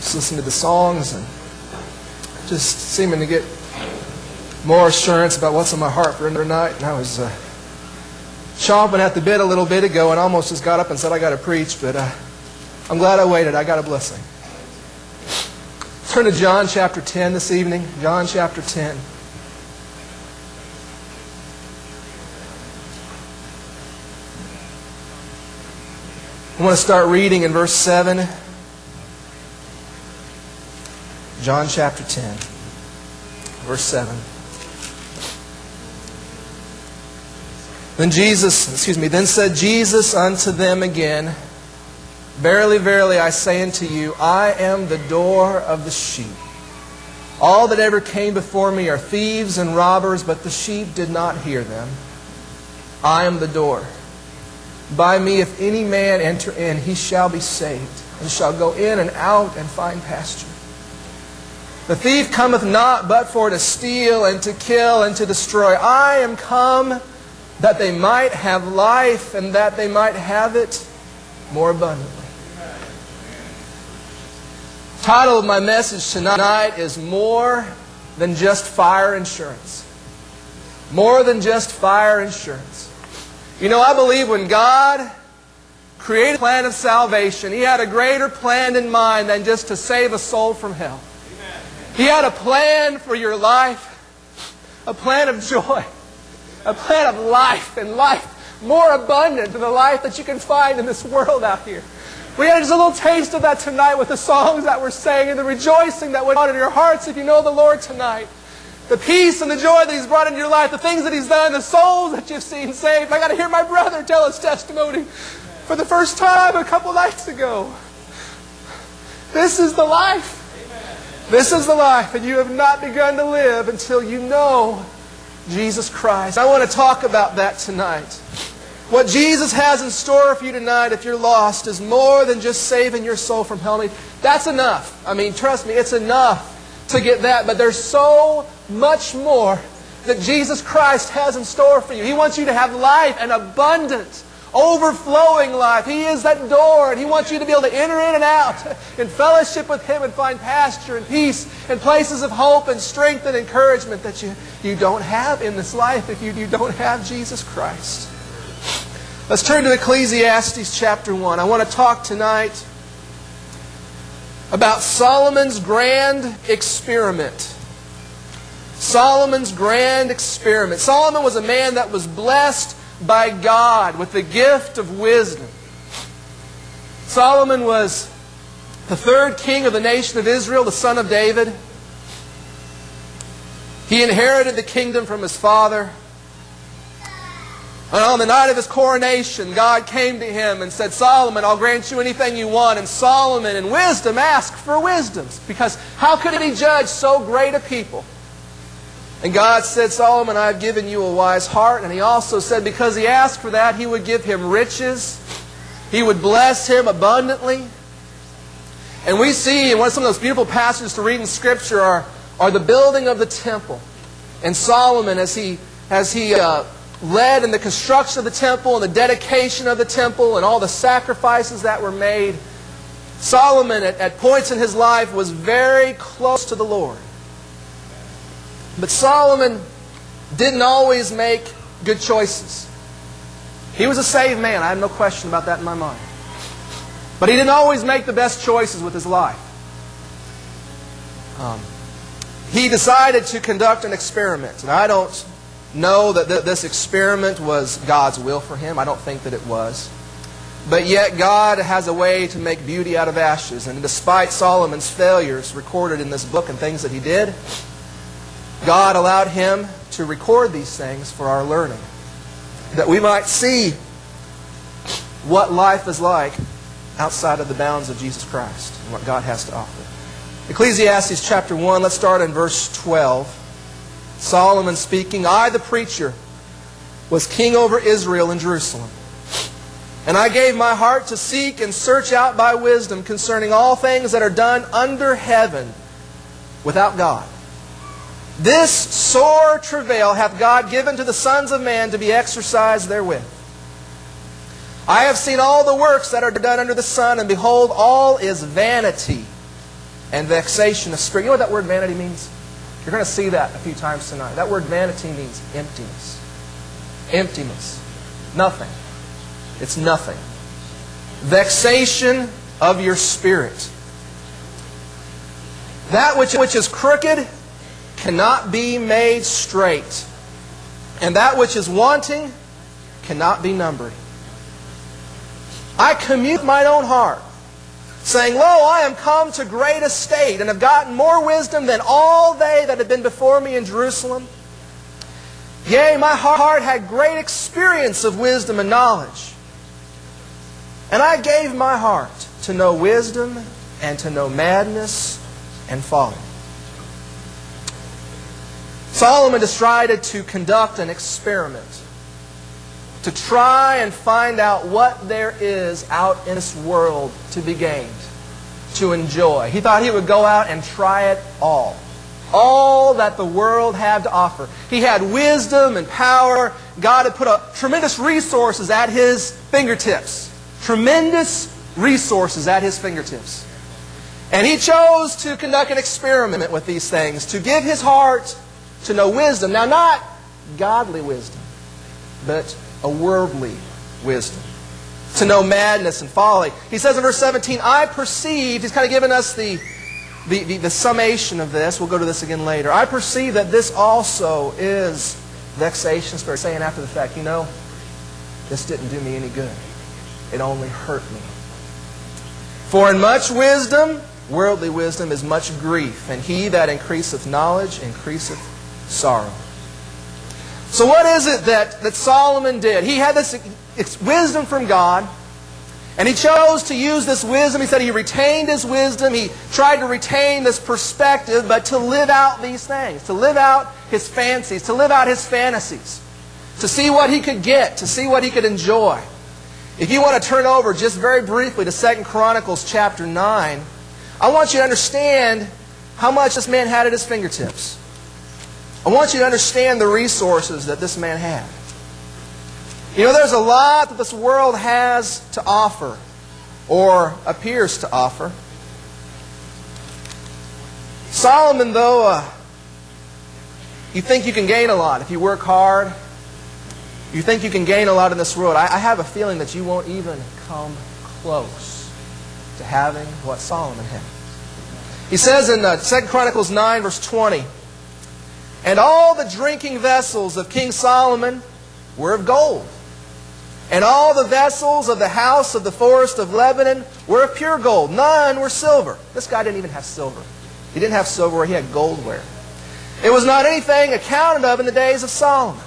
Just listening to the songs and just seeming to get more assurance about what's on my heart for another night. And I was chomping at the bit a little bit ago and almost just got up and said I got to preach, but I'm glad I waited. I got a blessing. Turn to John chapter 10 this evening. John chapter 10. I want to start reading in verse 7. John chapter 10, verse 7. Then said Jesus unto them again, Verily, verily, I say unto you, I am the door of the sheep. All that ever came before me are thieves and robbers, but the sheep did not hear them. I am the door. By me, if any man enter in, he shall be saved, and shall go in and out and find pasture. The thief cometh not but for to steal and to kill and to destroy. I am come that they might have life, and that they might have it more abundantly. The title of my message tonight is More Than Just Fire Insurance. More than just fire insurance. You know, I believe when God created a plan of salvation, He had a greater plan in mind than just to save a soul from hell. Amen. He had a plan for your life, a plan of joy, a plan of life, and life more abundant than the life that you can find in this world out here. We had just a little taste of that tonight with the songs that we're sang and the rejoicing that went on in your hearts if you know the Lord tonight. The peace and the joy that He's brought into your life, the things that He's done, the souls that you've seen saved. I got to hear my brother tell his testimony for the first time a couple nights ago. This is the life. This is the life, and you have not begun to live until you know Jesus Christ. I want to talk about that tonight. What Jesus has in store for you tonight, if you're lost, is more than just saving your soul from hell. I mean, that's enough. I mean, trust me, it's enough to get that. But there's so much more that Jesus Christ has in store for you. He wants you to have life, an abundant, overflowing life. He is that door, and He wants you to be able to enter in and out in fellowship with Him and find pasture and peace and places of hope and strength and encouragement that you don't have in this life if you don't have Jesus Christ. Let's turn to Ecclesiastes chapter 1. I want to talk tonight about Solomon's grand experiment. Solomon's grand experiment. Solomon was a man that was blessed by God with the gift of wisdom. Solomon was the third king of the nation of Israel, the son of David. He inherited the kingdom from his father. And on the night of his coronation, God came to him and said, Solomon, I'll grant you anything you want. And Solomon, in wisdom, asked for wisdom, because how could he judge so great a people? And God said, Solomon, I have given you a wise heart. And He also said, because he asked for that, He would give him riches. He would bless him abundantly. And we see, and one of some of those beautiful passages to read in Scripture are the building of the temple. And Solomon, as he led in the construction of the temple and the dedication of the temple and all the sacrifices that were made, Solomon at points in his life was very close to the Lord. But Solomon didn't always make good choices. He was a saved man. I have no question about that in my mind. But he didn't always make the best choices with his life. He decided to conduct an experiment. And I don't know that this experiment was God's will for him. I don't think that it was. But yet God has a way to make beauty out of ashes. And despite Solomon's failures recorded in this book and things that he did, God allowed him to record these things for our learning, that we might see what life is like outside of the bounds of Jesus Christ and what God has to offer. Ecclesiastes chapter 1, let's start in verse 12. Solomon speaking, I, the preacher, was king over Israel in Jerusalem. And I gave my heart to seek and search out by wisdom concerning all things that are done under heaven without God. This sore travail hath God given to the sons of man to be exercised therewith. I have seen all the works that are done under the sun, and behold, all is vanity and vexation of spirit. You know what that word vanity means? You're going to see that a few times tonight. That word vanity means emptiness. Emptiness. Nothing. It's nothing. Vexation of your spirit. That which is crooked cannot be made straight, and that which is wanting cannot be numbered. I commune with mine own heart, saying, Lo, I am come to great estate, and have gotten more wisdom than all they that have been before me in Jerusalem. Yea, my heart had great experience of wisdom and knowledge. And I gave my heart to know wisdom and to know madness and folly. Solomon decided to conduct an experiment, to try and find out what there is out in this world to be gained, to enjoy. He thought he would go out and try it all that the world had to offer. He had wisdom and power. God had put tremendous resources at his fingertips. Tremendous resources at his fingertips. And he chose to conduct an experiment with these things, to give his heart to know wisdom. Now, not godly wisdom, but a worldly wisdom. To know madness and folly. He says in verse 17, I perceived, he's kind of given us the summation of this. We'll go to this again later. I perceive that this also is vexation, spirit, saying after the fact, you know, this didn't do me any good. It only hurt me. For in much wisdom, worldly wisdom, is much grief, and he that increaseth knowledge increaseth sorrow. So what is it that Solomon did? He had this wisdom from God, and he chose to use this wisdom. He said he retained his wisdom. He tried to retain this perspective, but to live out these things, to live out his fancies, to live out his fantasies, to see what he could get, to see what he could enjoy. If you want to turn over just very briefly to 2 Chronicles chapter 9, I want you to understand how much this man had at his fingertips. I want you to understand the resources that this man had. You know, there's a lot that this world has to offer, or appears to offer. Solomon, though, you think you can gain a lot if you work hard. You think you can gain a lot in this world. I have a feeling that you won't even come close to having what Solomon had. He says in 2 Chronicles 9, verse 20, And all the drinking vessels of King Solomon were of gold, and all the vessels of the house of the forest of Lebanon were of pure gold. None were silver. This guy didn't even have silver. He didn't have silverware, he had goldware. It was not anything accounted of in the days of Solomon.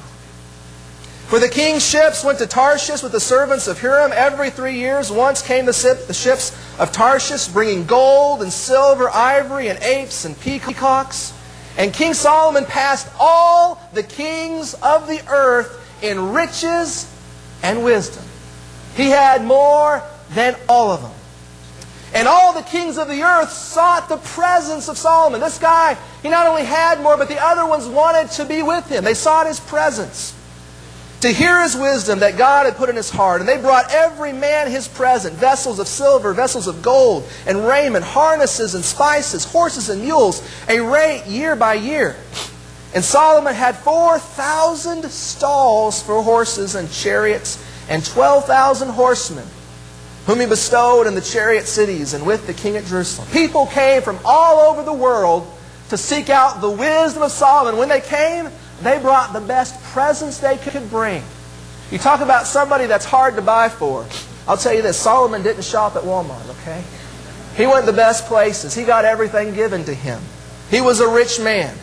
For the king's ships went to Tarshish with the servants of Huram every 3 years. Once came the ships of Tarshish, bringing gold and silver, ivory and apes and peacocks. And King Solomon passed all the kings of the earth in riches and wisdom. He had more than all of them. And all the kings of the earth sought the presence of Solomon. This guy, he not only had more, but the other ones wanted to be with him. They sought his presence, to hear his wisdom that God had put in his heart. And they brought every man his present, vessels of silver, vessels of gold, and raiment, harnesses and spices, horses and mules, a rate year by year. And Solomon had 4,000 stalls for horses and chariots, and 12,000 horsemen, whom he bestowed in the chariot cities and with the king at Jerusalem. People came from all over the world to seek out the wisdom of Solomon. When they came, they brought the best presents they could bring. You talk about somebody that's hard to buy for. I'll tell you this, Solomon didn't shop at Walmart, okay? He went to the best places. He got everything given to him. He was a rich man.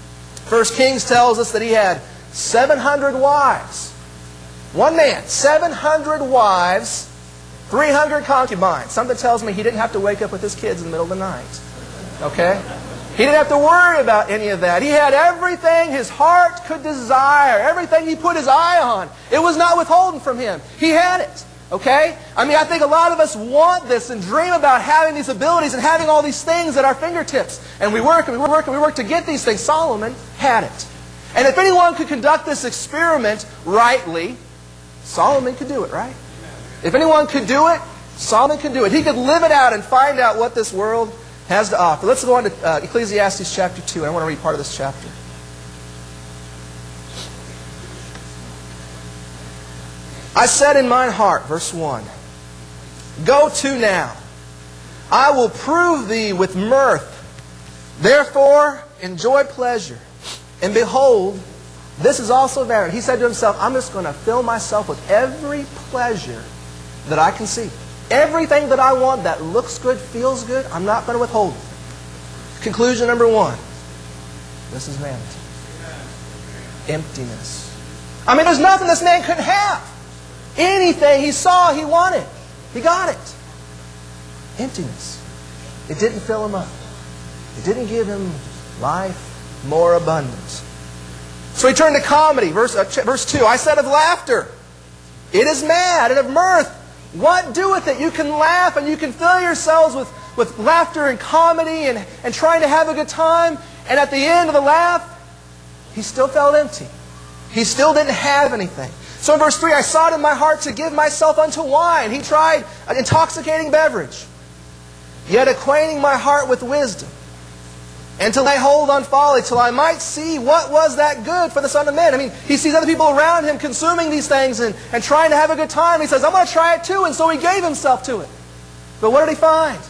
1 Kings tells us that he had 700 wives. One man, 700 wives, 300 concubines. Something tells me he didn't have to wake up with his kids in the middle of the night. Okay? He didn't have to worry about any of that. He had everything his heart could desire. Everything he put his eye on. It was not withholden from him. He had it. Okay? I mean, I think a lot of us want this and dream about having these abilities and having all these things at our fingertips. And we work and we work and we work to get these things. Solomon had it. And if anyone could conduct this experiment rightly, Solomon could do it, right? If anyone could do it, Solomon could do it. He could live it out and find out what this world has to offer. Let's go on to Ecclesiastes chapter 2. I want to read part of this chapter. I said in mine heart, verse 1, go to now. I will prove thee with mirth. Therefore, enjoy pleasure. And behold, this is also vanity. He said to himself, I'm just going to fill myself with every pleasure that I can see. Everything that I want that looks good, feels good, I'm not going to withhold it. Conclusion number 1. This is vanity. Emptiness. I mean, there's nothing this man couldn't have. Anything he saw, he wanted. He got it. Emptiness. It didn't fill him up. It didn't give him life more abundant. So he turned to comedy. Verse 2. I said of laughter, it is mad, and of mirth, what doeth it? You can laugh and you can fill yourselves with laughter and comedy and trying to have a good time. And at the end of the laugh, he still felt empty. He still didn't have anything. So in verse 3, I sought in my heart to give myself unto wine. He tried an intoxicating beverage. Yet acquainting my heart with wisdom, and to lay hold on folly, till I might see what was that good for the Son of Man. I mean, he sees other people around him consuming these things and trying to have a good time. He says, I'm going to try it too. And so he gave himself to it. But what did he find?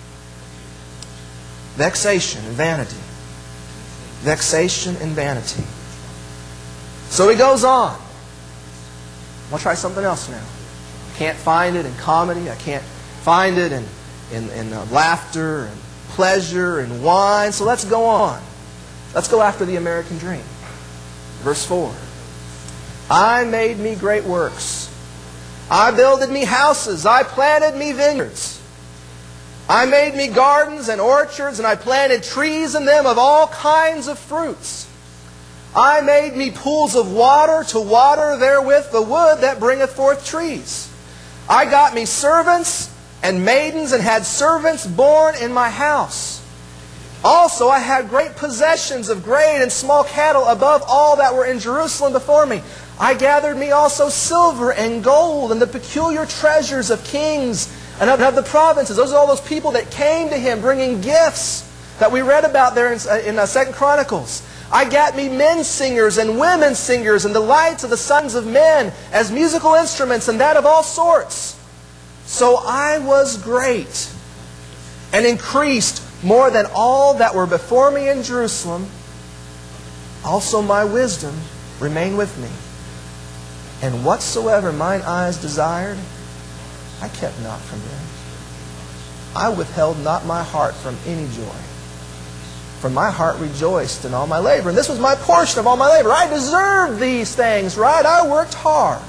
Vexation and vanity. Vexation and vanity. So he goes on. I'll try something else now. I can't find it in comedy. I can't find it in laughter and pleasure and wine. So let's go on. Let's go after the American dream. Verse 4. I made me great works. I builded me houses. I planted me vineyards. I made me gardens and orchards, and I planted trees in them of all kinds of fruits. I made me pools of water to water therewith the wood that bringeth forth trees. I got me servants and maidens, and had servants born in my house. Also I had great possessions of grain and small cattle above all that were in Jerusalem before me. I gathered me also silver and gold and the peculiar treasures of kings and of the provinces. Those are all those people that came to him bringing gifts that we read about there in 2 Chronicles. I got me men singers and women singers and the lights of the sons of men as musical instruments and that of all sorts. So I was great and increased more than all that were before me in Jerusalem. Also my wisdom remained with me. And whatsoever mine eyes desired, I kept not from them. I withheld not my heart from any joy. For my heart rejoiced in all my labor. And this was my portion of all my labor. I deserved these things, right? I worked hard.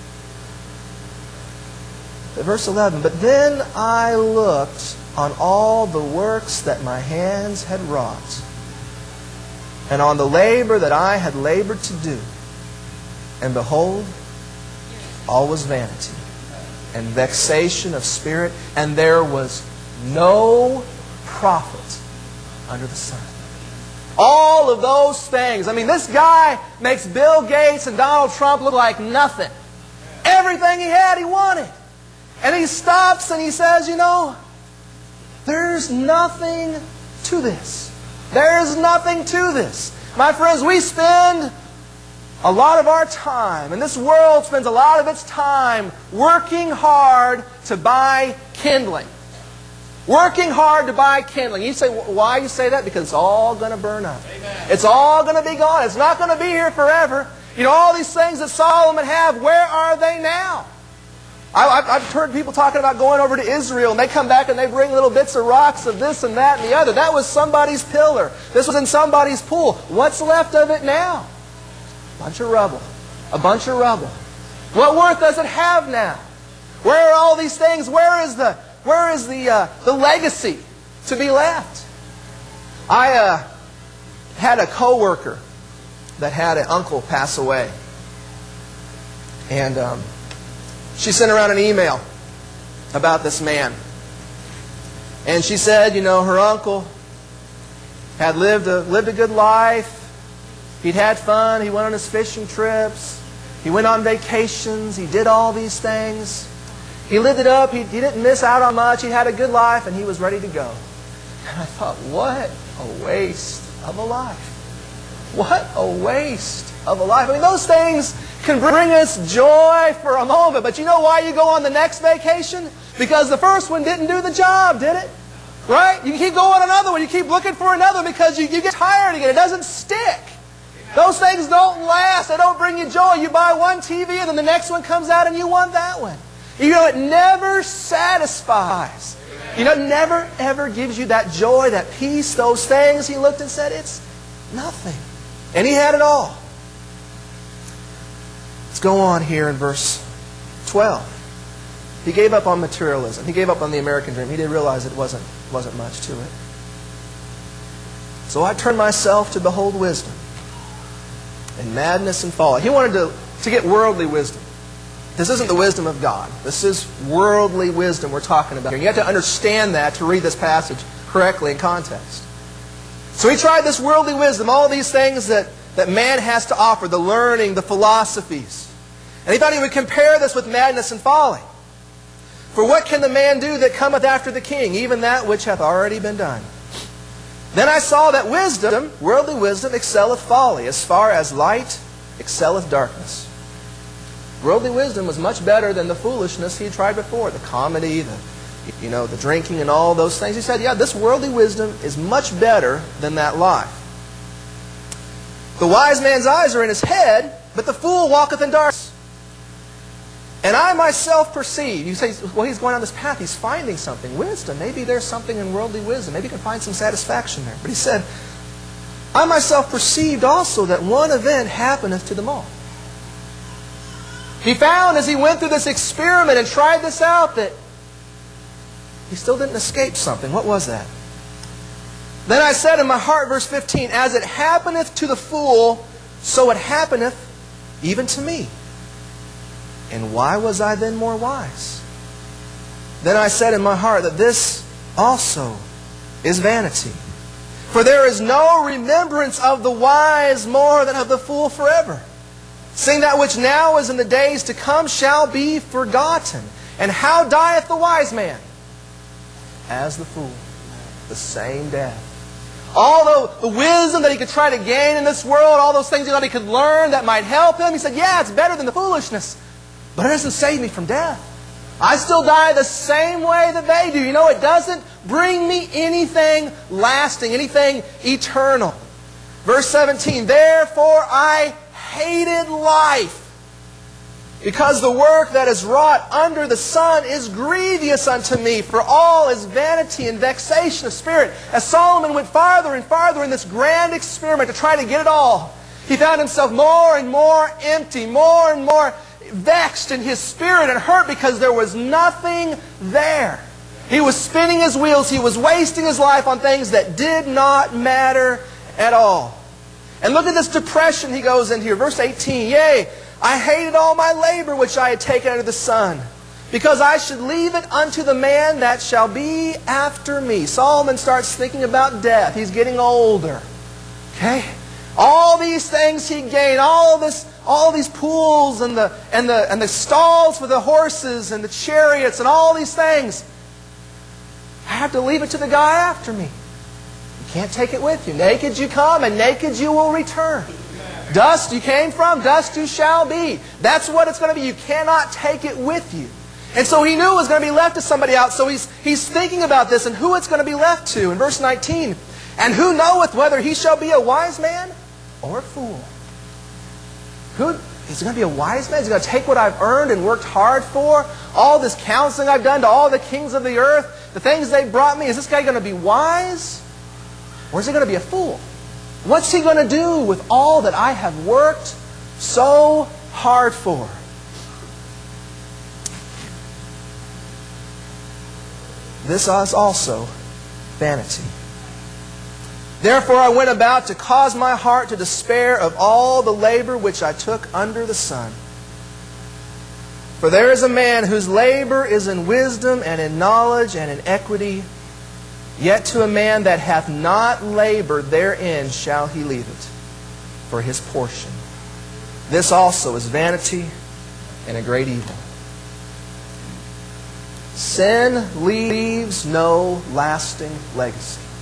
Verse 11, but then I looked on all the works that my hands had wrought, and on the labor that I had labored to do. And behold, all was vanity and vexation of spirit, and there was no profit under the sun. All of those things. I mean, this guy makes Bill Gates and Donald Trump look like nothing. Everything he had, he wanted. And he stops and he says, you know, there's nothing to this. There's nothing to this. My friends, we spend a lot of our time, and this world spends a lot of its time working hard to buy kindling. Working hard to buy kindling. You say, why you say that? Because it's all going to burn up. Amen. It's all going to be gone. It's not going to be here forever. You know, all these things that Solomon had, where are they now? I've heard people talking about going over to Israel, and they come back and they bring little bits of rocks of this and that and the other. That was somebody's pillar. This was in somebody's pool. What's left of it now? A bunch of rubble. A bunch of rubble. What worth does it have now? Where are all these things? Where is the legacy to be left? I had a coworker that had an uncle pass away, and she sent around an email about this man. And she said, you know, her uncle had lived a good life. He'd had fun. He went on his fishing trips. He went on vacations. He did all these things. He lived it up. He didn't miss out on much. He had a good life, and he was ready to go. And I thought, what a waste of a life. What a waste of a life. I mean, those things can bring us joy for a moment, but you know why you go on the next vacation? Because the first one didn't do the job, did it? Right? You keep going on another one. You keep looking for another because you get tired again. It doesn't stick. Those things don't last. They don't bring you joy. You buy one TV and then the next one comes out and you want that one. You know, it never satisfies. You know, it never ever gives you that joy, that peace, those things. He looked and said, it's nothing. And he had it all. Let's go on here in verse 12. He gave up on materialism. He gave up on the American dream. He did realize it wasn't much to it. So I turned myself to behold wisdom and madness and folly. He wanted to get worldly wisdom. This isn't the wisdom of God. This is worldly wisdom we're talking about here. You have to understand that to read this passage correctly in context. So he tried this worldly wisdom, all these things that man has to offer, the learning, the philosophies. And he thought he would compare this with madness and folly. For what can the man do that cometh after the king, even that which hath already been done? Then I saw that wisdom, worldly wisdom, excelleth folly, as far as light excelleth darkness. Worldly wisdom was much better than the foolishness he had tried before, the comedy, the drinking and all those things. He said, yeah, this worldly wisdom is much better than that life. The wise man's eyes are in his head, but the fool walketh in darkness. And I myself perceive. You say, well, he's going on this path. He's finding something. Wisdom. Maybe there's something in worldly wisdom. Maybe he can find some satisfaction there. But he said, I myself perceived also that one event happeneth to them all. He found as he went through this experiment and tried this out that he still didn't escape something. What was that? Then I said in my heart, verse 15, as it happeneth to the fool, so it happeneth even to me. And why was I then more wise? Then I said in my heart that this also is vanity. For there is no remembrance of the wise more than of the fool forever. Seeing that which now is in the days to come shall be forgotten. And how dieth the wise man? As the fool. The same death. All the wisdom that he could try to gain in this world, all those things he thought he could learn that might help him, he said, yeah, it's better than the foolishness. But it doesn't save me from death. I still die the same way that they do. You know, it doesn't bring me anything lasting, anything eternal. Verse 17, therefore I hated life, because the work that is wrought under the sun is grievous unto me, for all is vanity and vexation of spirit. As Solomon went farther and farther in this grand experiment to try to get it all, he found himself more and more empty, more and more vexed in his spirit and hurt because there was nothing there. He was spinning his wheels. He was wasting his life on things that did not matter at all. And look at this depression he goes into here. Verse 18, yea, I hated all my labor which I had taken under the sun, because I should leave it unto the man that shall be after me. Solomon starts thinking about death. He's getting older. Okay? All these things he gained, all these pools and the stalls for the horses and the chariots and all these things. I have to leave it to the guy after me. You can't take it with you. Naked you come and naked you will return. Dust you came from, dust you shall be. That's what it's going to be. You cannot take it with you. And so he knew it was going to be left to somebody else. So he's thinking about this and who it's going to be left to. In verse 19, and who knoweth whether he shall be a wise man or a fool? Is he going to be a wise man? Is he going to take what I've earned and worked hard for? All this counseling I've done to all the kings of the earth, the things they brought me, is this guy going to be wise? Or is he going to be a fool? What's he going to do with all that I have worked so hard for? This is also vanity. Therefore I went about to cause my heart to despair of all the labor which I took under the sun. For there is a man whose labor is in wisdom and in knowledge and in equity, yet to a man that hath not labored therein shall he leave it for his portion. This also is vanity and a great evil. Sin leaves no lasting legacy.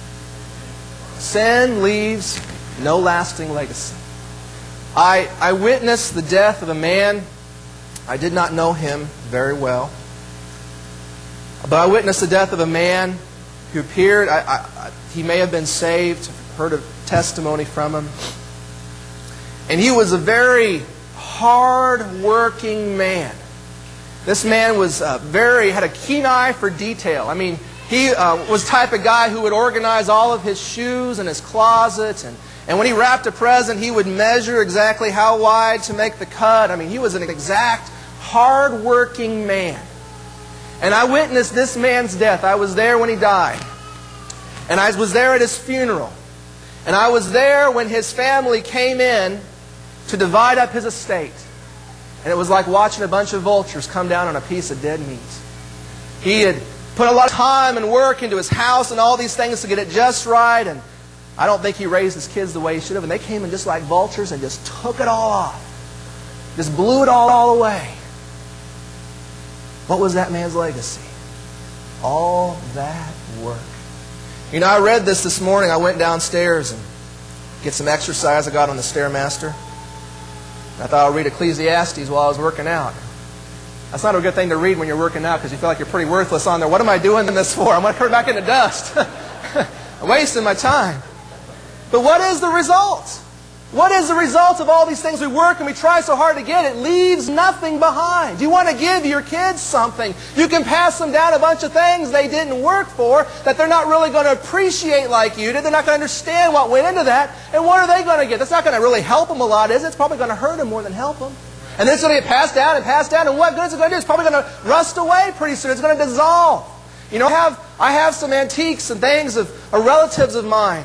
Sin leaves no lasting legacy. I witnessed the death of a man. I did not know him very well. But I witnessed the death of a man who appeared, he may have been saved, heard a testimony from him. And he was a very hard-working man. This man was had a keen eye for detail. I mean, he was the type of guy who would organize all of his shoes in his closet. And when he wrapped a present, he would measure exactly how wide to make the cut. I mean, he was an exact, hard-working man. And I witnessed this man's death. I was there when he died. And I was there at his funeral. And I was there when his family came in to divide up his estate. And it was like watching a bunch of vultures come down on a piece of dead meat. He had put a lot of time and work into his house and all these things to get it just right. And I don't think he raised his kids the way he should have. And they came in just like vultures and just took it all off. Just blew it all away. What was that man's legacy? All that work. You know, I read this morning. I went downstairs and get some exercise. I got on the Stairmaster. I thought I'll read Ecclesiastes while I was working out. That's not a good thing to read when you're working out because you feel like you're pretty worthless on there. What am I doing this for? I'm going to turn back into dust. I'm wasting my time. But what is the result? What is the result of all these things we work and we try so hard to get? It leaves nothing behind. You want to give your kids something. You can pass them down a bunch of things they didn't work for that they're not really going to appreciate like you did. They're not going to understand what went into that. And what are they going to get? That's not going to really help them a lot, is it? It's probably going to hurt them more than help them. And then it's going to get passed down and passed down. And what good is it going to do? It's probably going to rust away pretty soon. It's going to dissolve. You know, I have some antiques and things of relatives of mine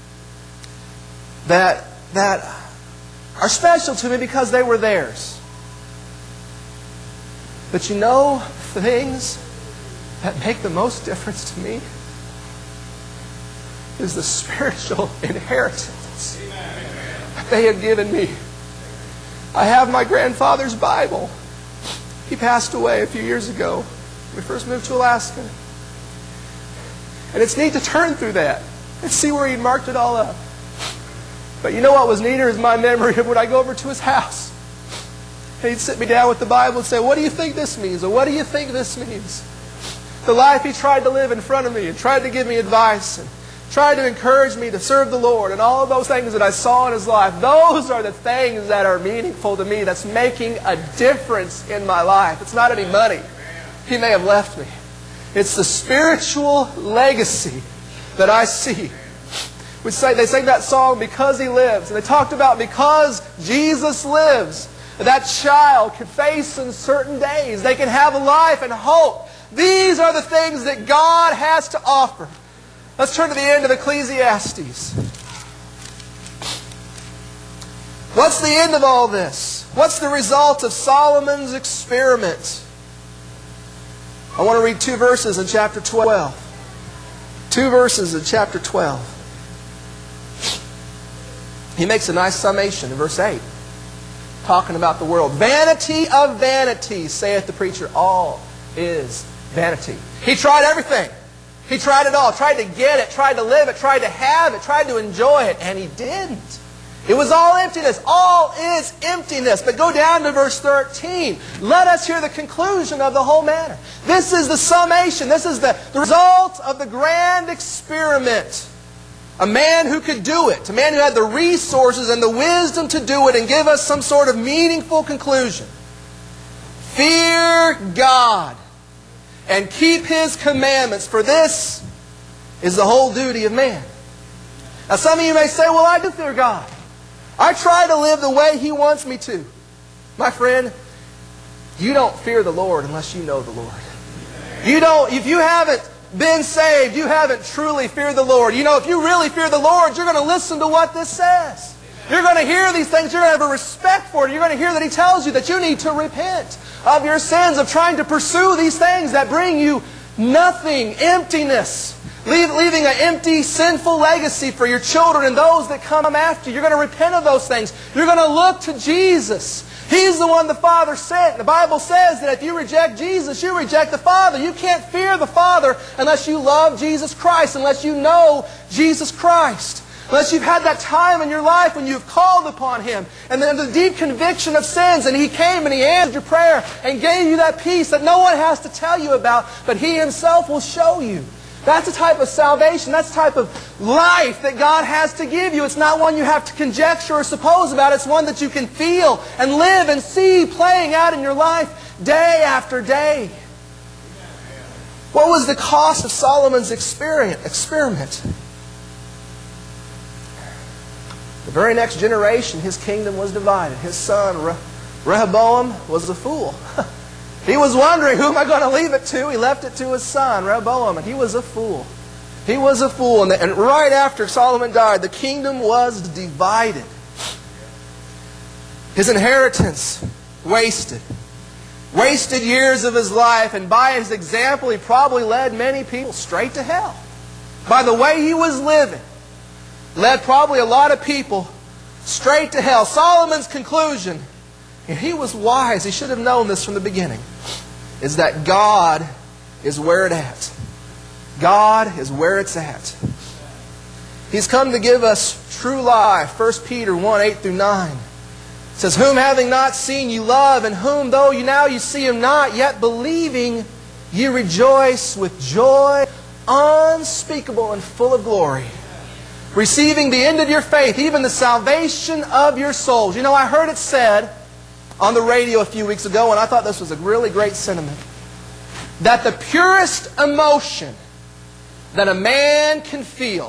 that are special to me because they were theirs. But you know, the things that make the most difference to me is the spiritual inheritance that they have given me. I have my grandfather's Bible. He passed away a few years ago when we first moved to Alaska. And it's neat to turn through that and see where he marked it all up. But you know what was neater is my memory of when I go over to his house. And he'd sit me down with the Bible and say, what do you think this means? Or what do you think this means? The life he tried to live in front of me and tried to give me advice and tried to encourage me to serve the Lord and all of those things that I saw in his life. Those are the things that are meaningful to me, that's making a difference in my life. It's not any money he may have left me. It's the spiritual legacy that I see. They sang that song, Because He Lives. And they talked about because Jesus lives, that child can face uncertain days. They can have a life and hope. These are the things that God has to offer. Let's turn to the end of Ecclesiastes. What's the end of all this? What's the result of Solomon's experiment? I want to read 2 verses in chapter 12. 2 verses in chapter 12. He makes a nice summation in verse 8, talking about the world. Vanity of vanities, saith the preacher, all is vanity. He tried everything. He tried it all. Tried to get it, tried to live it, tried to have it, tried to enjoy it, and he didn't. It was all emptiness. All is emptiness. But go down to verse 13. Let us hear the conclusion of the whole matter. This is the summation. This is the result of the grand experiment. A man who could do it. A man who had the resources and the wisdom to do it and give us some sort of meaningful conclusion. Fear God and keep His commandments, for this is the whole duty of man. Now some of you may say, well, I do fear God. I try to live the way He wants me to. My friend, you don't fear the Lord unless you know the Lord. You don't, if you haven't been saved, you haven't truly feared the Lord. You know, if you really fear the Lord, you're going to listen to what this says. You're going to hear these things. You're going to have a respect for it. You're going to hear that He tells you that you need to repent of your sins, of trying to pursue these things that bring you nothing, emptiness, leaving an empty, sinful legacy for your children and those that come after you. You're going to repent of those things. You're going to look to Jesus. He's the one the Father sent. The Bible says that if you reject Jesus, you reject the Father. You can't fear the Father unless you love Jesus Christ, unless you know Jesus Christ. Unless you've had that time in your life when you've called upon Him and then the deep conviction of sins, and He came and He answered your prayer and gave you that peace that no one has to tell you about, but He Himself will show you. That's the type of salvation, that's the type of life that God has to give you. It's not one you have to conjecture or suppose about. It's one that you can feel and live and see playing out in your life day after day. What was the cost of Solomon's experiment? The very next generation, his kingdom was divided. His son, Rehoboam, was a fool. He was wondering, who am I going to leave it to? He left it to his son, Rehoboam, and he was a fool. He was a fool. And right after Solomon died, the kingdom was divided. His inheritance wasted. Wasted years of his life, and by his example, he probably led many people straight to hell. By the way he was living, led probably a lot of people straight to hell. Solomon's conclusion, and he was wise, he should have known this from the beginning, is that God is where it's at. God is where it's at. He's come to give us true life. 1 Peter 1, 8 through 9. It says, whom having not seen you love, and whom though you see Him not, yet believing you rejoice with joy unspeakable and full of glory, receiving the end of your faith, even the salvation of your souls. You know, I heard it said on the radio a few weeks ago, and I thought this was a really great sentiment, that the purest emotion that a man can feel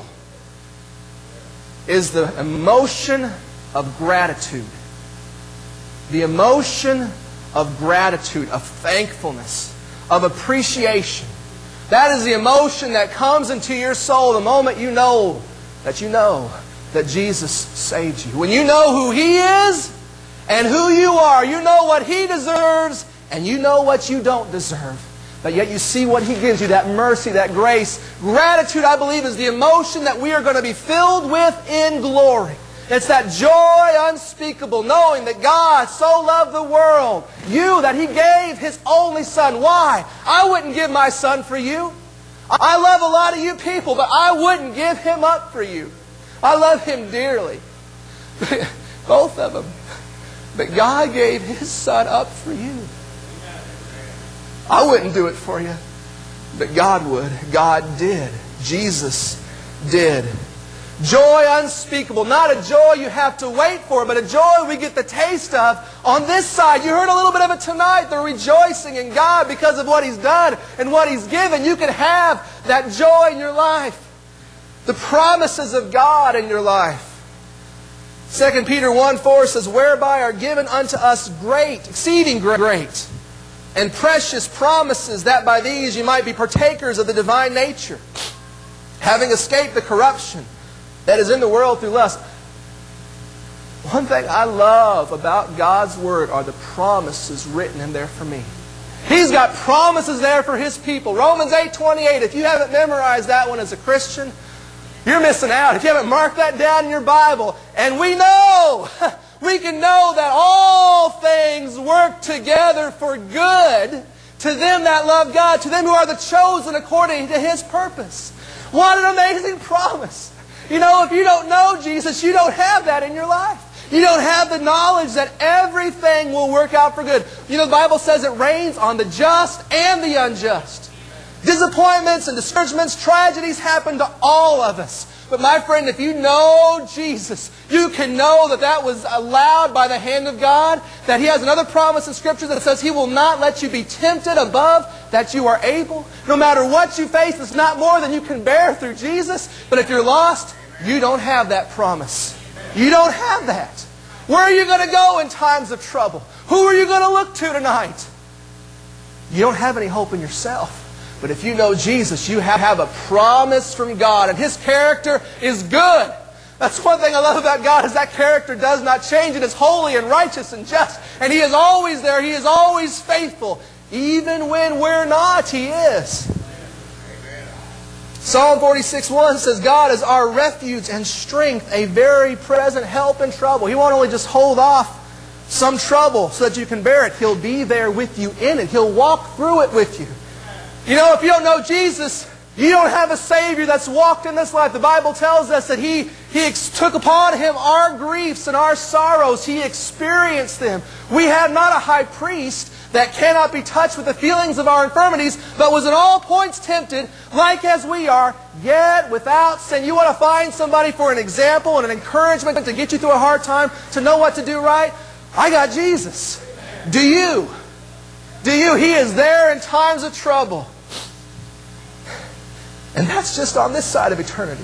is the emotion of gratitude. The emotion of gratitude, of thankfulness, of appreciation. That is the emotion that comes into your soul the moment you know that Jesus saved you. When you know who He is and who you are, you know what He deserves and you know what you don't deserve. But yet you see what He gives you, that mercy, that grace. Gratitude, I believe, is the emotion that we are going to be filled with in glory. It's that joy unspeakable, knowing that God so loved the world, you, that He gave His only Son. Why? I wouldn't give my Son for you. I love a lot of you people, but I wouldn't give Him up for you. I love Him dearly. Both of them. But God gave His Son up for you. I wouldn't do it for you, but God would. God did. Jesus did. Joy unspeakable. Not a joy you have to wait for, but a joy we get the taste of on this side. You heard a little bit of it tonight. The rejoicing in God because of what He's done and what He's given. You can have that joy in your life. The promises of God in your life. 2 Peter 1:4 says, whereby are given unto us great, exceeding great, and precious promises, that by these you might be partakers of the divine nature, having escaped the corruption that is in the world through lust. One thing I love about God's Word are the promises written in there for me. He's got promises there for His people. Romans 8:28. If you haven't memorized that one as a Christian, you're missing out. If you haven't marked that down in your Bible. And we know, we can know that all things work together for good to them that love God, to them who are the chosen according to His purpose. What an amazing promise. You know, if you don't know Jesus, you don't have that in your life. You don't have the knowledge that everything will work out for good. You know, the Bible says it rains on the just and the unjust. Disappointments and discouragements, tragedies happen to all of us. But my friend, if you know Jesus, you can know that that was allowed by the hand of God, that He has another promise in Scripture that says He will not let you be tempted above that you are able. No matter what you face, it's not more than you can bear through Jesus. But if you're lost, you don't have that promise. You don't have that. Where are you going to go in times of trouble? Who are you going to look to tonight? You don't have any hope in yourself. But if you know Jesus, you have a promise from God. And His character is good. That's one thing I love about God, is that character does not change. It is holy and righteous and just. And He is always there. He is always faithful. Even when we're not, He is. Psalm 46:1 says, God is our refuge and strength, a very present help in trouble. He won't only just hold off some trouble so that you can bear it. He'll be there with you in it. He'll walk through it with you. You know, if you don't know Jesus, You don't have a Savior that's walked in this life. The Bible tells us that He took upon Him our griefs and our sorrows. He experienced them. We have not a high priest that cannot be touched with the feelings of our infirmities, but was in all points tempted, like as we are, yet without sin. You want to find somebody for an example and an encouragement to get you through a hard time, to know what to do right? I got Jesus. Do you? Do you? He is there in times of trouble. And that's just on this side of eternity.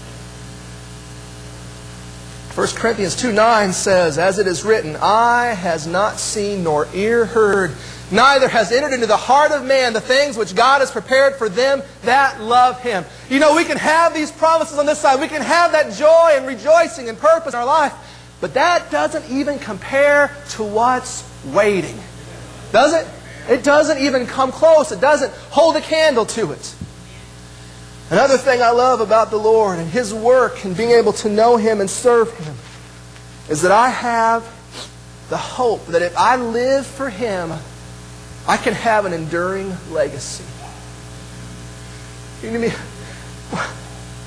1 Corinthians 2:9 says, as it is written, eye has not seen nor ear heard, neither has entered into the heart of man the things which God has prepared for them that love Him. You know, we can have these promises on this side. We can have that joy and rejoicing and purpose in our life. But that doesn't even compare to what's waiting. Does it? It doesn't even come close. It doesn't hold a candle to it. Another thing I love about the Lord and His work and being able to know Him and serve Him is that I have the hope that if I live for Him, I can have an enduring legacy. You know what I mean?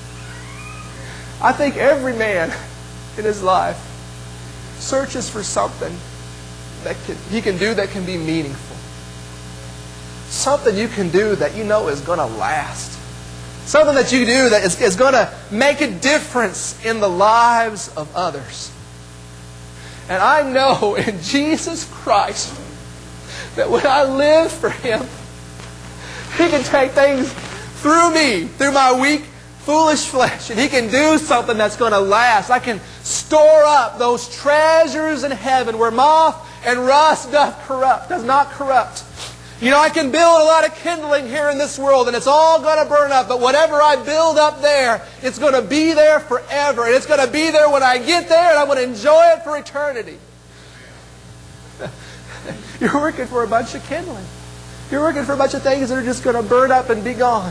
I think every man in his life searches for something that he can do that can be meaningful. Something you can do that you know is going to last. Something that you do that is going to make a difference in the lives of others. And I know in Jesus Christ that when I live for Him, He can take things through me, through my weak, foolish flesh, and He can do something that's going to last. I can store up those treasures in heaven where moth and rust does not corrupt. You know, I can build a lot of kindling here in this world and it's all going to burn up. But whatever I build up there, it's going to be there forever. And it's going to be there when I get there and I'm going to enjoy it for eternity. You're working for a bunch of kindling. You're working for a bunch of things that are just going to burn up and be gone.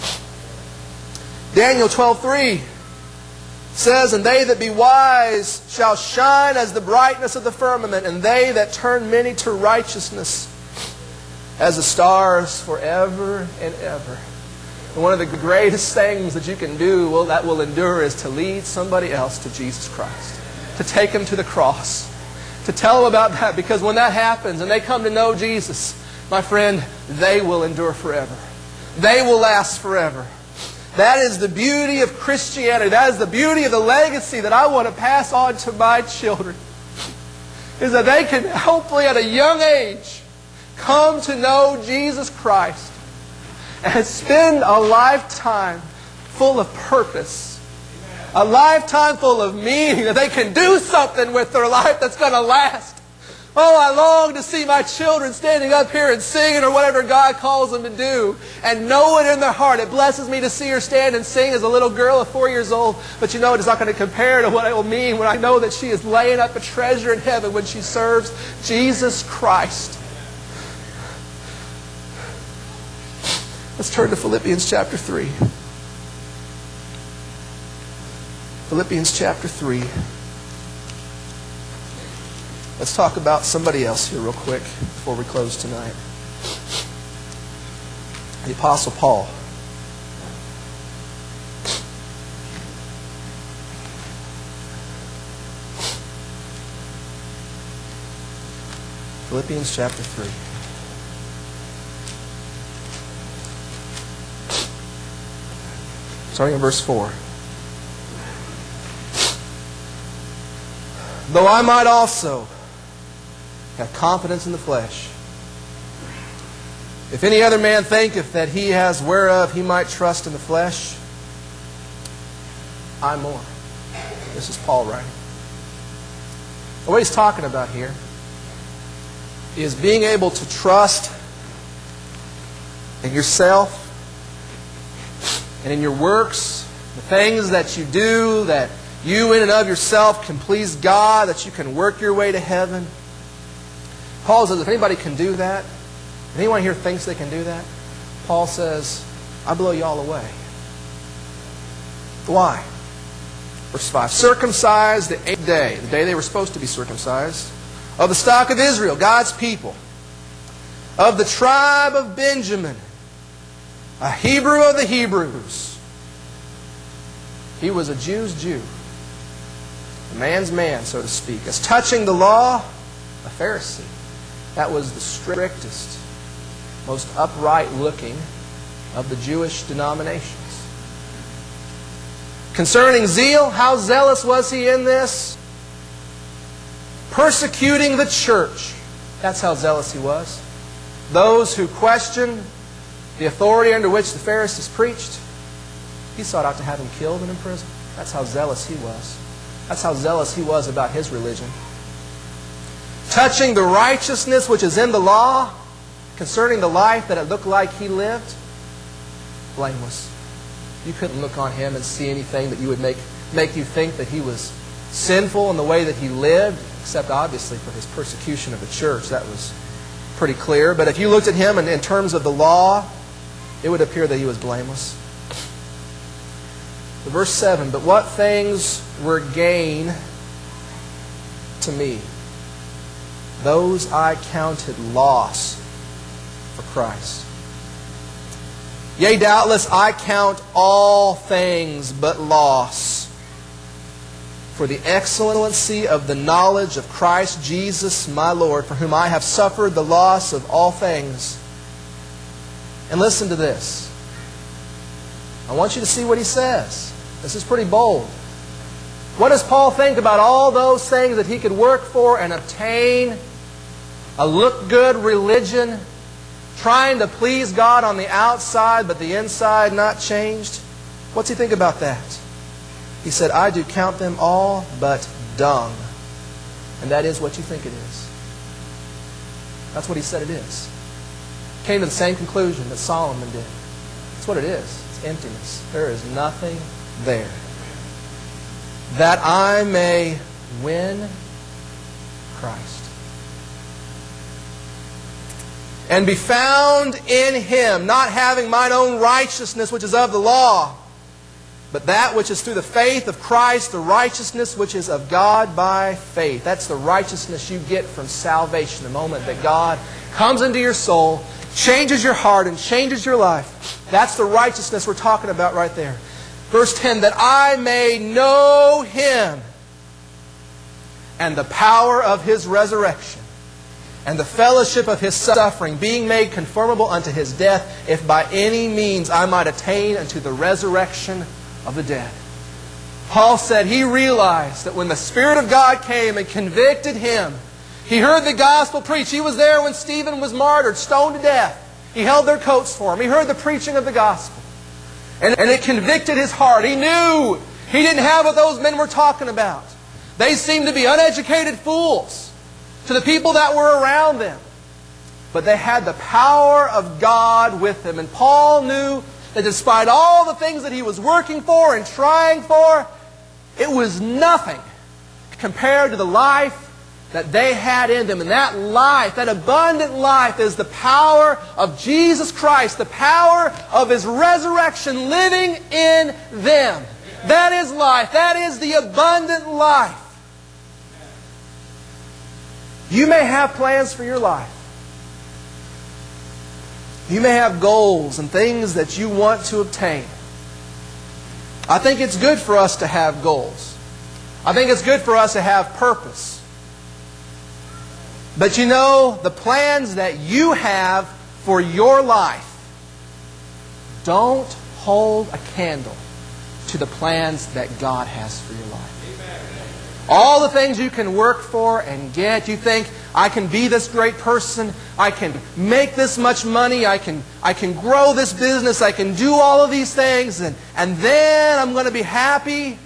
Daniel 12:3 says, and they that be wise shall shine as the brightness of the firmament, and they that turn many to righteousness as the stars forever and ever. And one of the greatest things that you can do that will endure is to lead somebody else to Jesus Christ. To take them to the cross. To tell them about that. Because when that happens and they come to know Jesus, my friend, they will endure forever. They will last forever. That is the beauty of Christianity. That is the beauty of the legacy that I want to pass on to my children. Is that they can hopefully at a young age come to know Jesus Christ and spend a lifetime full of purpose. A lifetime full of meaning, that they can do something with their life that's going to last. Oh, I long to see my children standing up here and singing or whatever God calls them to do and know it in their heart. It blesses me to see her stand and sing as a little girl of 4 years old. But you know, it is not going to compare to what it will mean when I know that she is laying up a treasure in heaven when she serves Jesus Christ. Let's turn to Philippians chapter 3. Philippians chapter 3. Let's talk about somebody else here real quick before we close tonight. The Apostle Paul. Philippians chapter 3. Starting in verse 4. Though I might also have confidence in the flesh, if any other man thinketh that he has whereof he might trust in the flesh, I more. This is Paul writing. And what he's talking about here is being able to trust in yourself and in your works, the things that you do, that you in and of yourself can please God, that you can work your way to heaven. Paul says if anybody can do that, if anyone here thinks they can do that, Paul says, I blow you all away. Why? Verse 5. Circumcised the 8th day, the day they were supposed to be circumcised, of the stock of Israel, God's people, of the tribe of Benjamin, a Hebrew of the Hebrews. He was a Jew's Jew, a man's man, so to speak. As touching the law, a Pharisee. That was the strictest, most upright looking of the Jewish denominations. Concerning zeal, how zealous was he in this? Persecuting the church. That's how zealous he was. Those who questioned the authority under which the Pharisees preached, he sought out to have them killed and imprisoned. That's how zealous he was. That's how zealous he was about his religion. Touching the righteousness which is in the law, concerning the life that it looked like he lived, blameless. You couldn't look on him and see anything that you would make you think that he was sinful in the way that he lived, except obviously for his persecution of the church. That was pretty clear. But if you looked at him in terms of the law, it would appear that he was blameless. Verse 7, but what things were gain to me? Those I counted loss for Christ. Yea, doubtless I count all things but loss for the excellency of the knowledge of Christ Jesus my Lord, for whom I have suffered the loss of all things. And listen to this. I want you to see what he says. This is pretty bold. What does Paul think about all those things that he could work for and obtain? A look-good religion, trying to please God on the outside, but the inside not changed? What's he think about that? He said, I do count them all but dung. And that is what you think it is. That's what he said it is. Came to the same conclusion that Solomon did. That's what it is. It's emptiness. There is nothing there. That I may win Christ. And be found in Him, not having mine own righteousness which is of the law, but that which is through the faith of Christ, the righteousness which is of God by faith. That's the righteousness you get from salvation, the moment that God comes into your soul, changes your heart, and changes your life. That's the righteousness we're talking about right there. Verse 10, that I may know Him and the power of His resurrection, and the fellowship of His suffering, being made conformable unto His death, if by any means I might attain unto the resurrection of the dead. Paul said he realized that when the Spirit of God came and convicted him, he heard the gospel preached. He was there when Stephen was martyred, stoned to death. He held their coats for him. He heard the preaching of the gospel. And it convicted his heart. He knew he didn't have what those men were talking about. They seemed to be uneducated fools to the people that were around them. But they had the power of God with them. And Paul knew that despite all the things that he was working for and trying for, it was nothing compared to the life that they had in them. And that life, that abundant life, is the power of Jesus Christ, the power of His resurrection living in them. That is life. That is the abundant life. You may have plans for your life. You may have goals and things that you want to obtain. I think it's good for us to have goals. I think it's good for us to have purpose. But you know, the plans that you have for your life don't hold a candle to the plans that God has for your life. All the things you can work for and get, you think, I can be this great person, I can make this much money, I can grow this business, I can do all of these things, and then I'm going to be happy.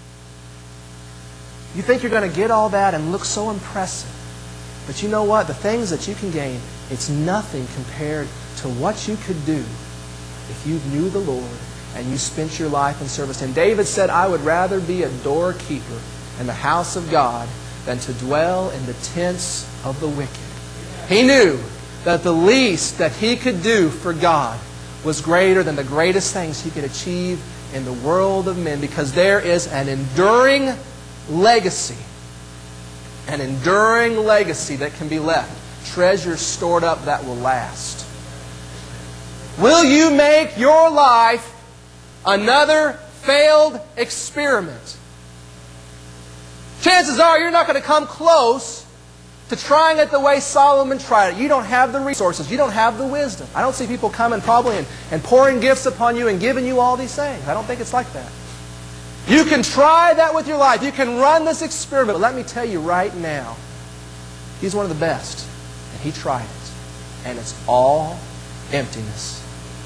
You think you're going to get all that and look so impressive. But you know what? The things that you can gain, it's nothing compared to what you could do if you knew the Lord and you spent your life in service to Him. David said, I would rather be a doorkeeper in the house of God than to dwell in the tents of the wicked. He knew that the least that he could do for God was greater than the greatest things he could achieve in the world of men, because there is an enduring legacy. An enduring legacy that can be left. Treasures stored up that will last. Will you make your life another failed experiment? Chances are you're not going to come close to trying it the way Solomon tried it. You don't have the resources. You don't have the wisdom. I don't see people coming probably and pouring gifts upon you and giving you all these things. I don't think it's like that. You can try that with your life. You can run this experiment. But let me tell you right now, he's one of the best. And he tried it. And it's all emptiness.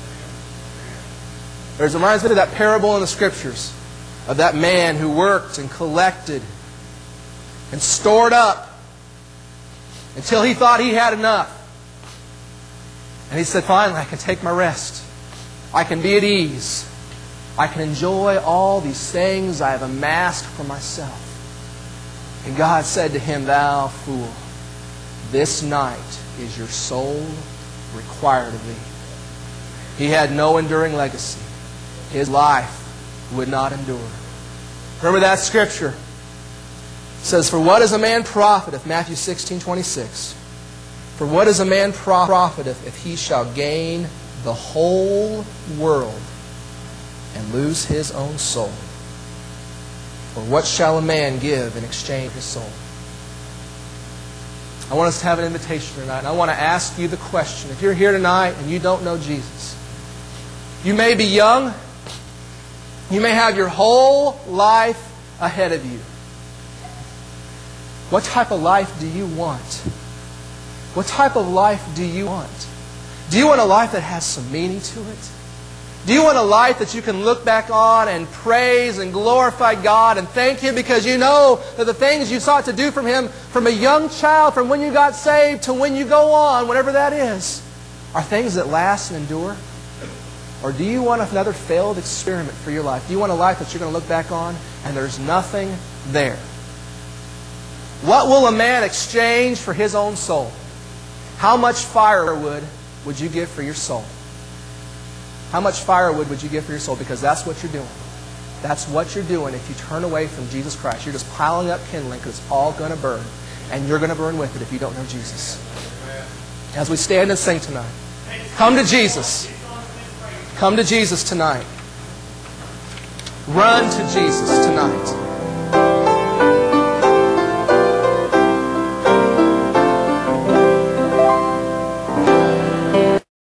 It reminds me of that parable in the Scriptures of that man who worked and collected and stored up until he thought he had enough. And he said, finally, I can take my rest. I can be at ease. I can enjoy all these things I have amassed for myself. And God said to him, thou fool, this night is your soul required of thee. He had no enduring legacy. His life would not endure. Remember that scripture. It says, for what is a man profiteth, Matthew 16:26. For what is a man profiteth if he shall gain the whole world and lose his own soul? Or what shall a man give in exchange for his soul? I want us to have an invitation tonight. And I want to ask you the question. If you're here tonight and you don't know Jesus, you may be young. You may have your whole life ahead of you. What type of life do you want? What type of life do you want? Do you want a life that has some meaning to it? Do you want a life that you can look back on and praise and glorify God and thank Him because you know that the things you sought to do from Him from a young child, from when you got saved to when you go on, whatever that is, are things that last and endure? Or do you want another failed experiment for your life? Do you want a life that you're going to look back on and there's nothing there? What will a man exchange for his own soul? How much firewood would you give for your soul? How much firewood would you give for your soul? Because that's what you're doing. That's what you're doing if you turn away from Jesus Christ. You're just piling up kindling because it's all going to burn. And you're going to burn with it if you don't know Jesus. As we stand and sing tonight, come to Jesus. Come to Jesus tonight. Run to Jesus tonight.